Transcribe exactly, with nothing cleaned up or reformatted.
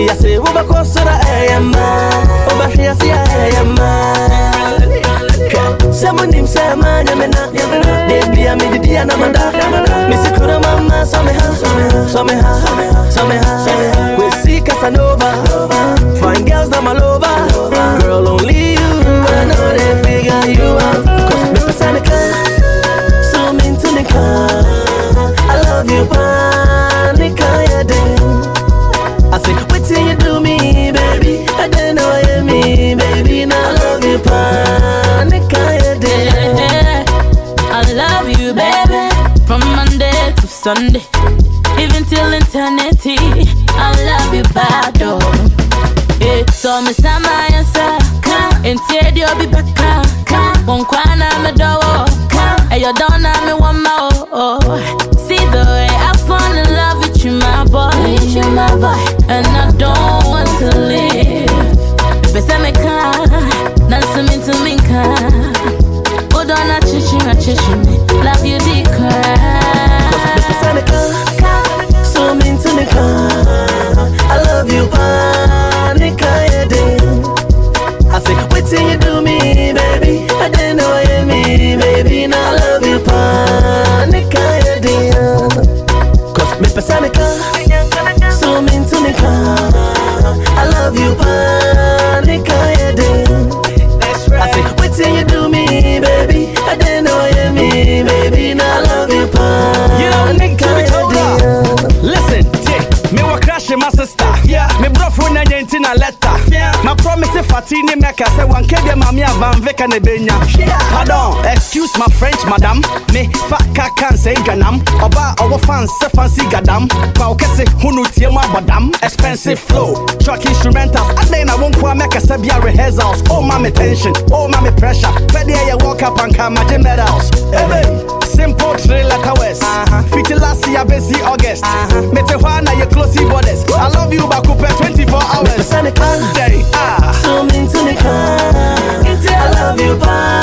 I say, Uba Kosara, I am man. Over here, see, I am man. Someone named Saman, Yamena, Yamena. Baby, I made the Diana Manda. Missy Kura Mama, Sameha, Sameha, Sameha, Sameha. We see Casanova. Fine girls, I'm all over. Girl, only you. I know they figure you out. Cause me Pasanica, so mean to Nika. I love you, Panica, yeah, then. I say, what till you do me, baby? I don't know you me, baby. Now I love you, Panica, yeah, then. I love you, baby. From Monday to Sunday, even till eternity. I love you, bad dog. Yeah, so me sama yansa, instead you'll be back. One kwana me do, and you don't know me one more. See the way I fall in love with you, my boy, you my boy, and I don't want to live. Pesa me ka, nansa me to me ka. Hold on, I chichi, I chichi me, love you deep. Pesa me ka, so mean to me ka. I love you, Panica, yeah, then. I say, wait till you do me, baby. I didn't know you me, baby. Now I love you, Panica, yeah, then. Cause me Pasanica, so mean to me, I love you, Panica, yeah, then. I say, wait till you do me, baby. I didn't know you me, baby. Now I love you, Panica, yeah, then. Listen, me wa crash my sister. Yeah. Me bro for na yenti na letter. Yeah. My promise fatini meka say one kede mami avan veka ne benya. Yeah. Pardon, excuse my French madam. Me fa ka kan say ganam. Oba owo fans se fancy gadam. Pa okese hunu tie ma badam. Expensive flow, truck instrumentals. Adai na won kwa meka say bia rehearsals. Oh mama tension, oh mama pressure. Pede ya walk up and come my medals. Hey, simple three letter west. Uh-huh. Fifty last year busy August. Uh-huh. Me te na your closey borders. I love you back up twenty-four hours. Day, ah. So mean to me, I love you, bye.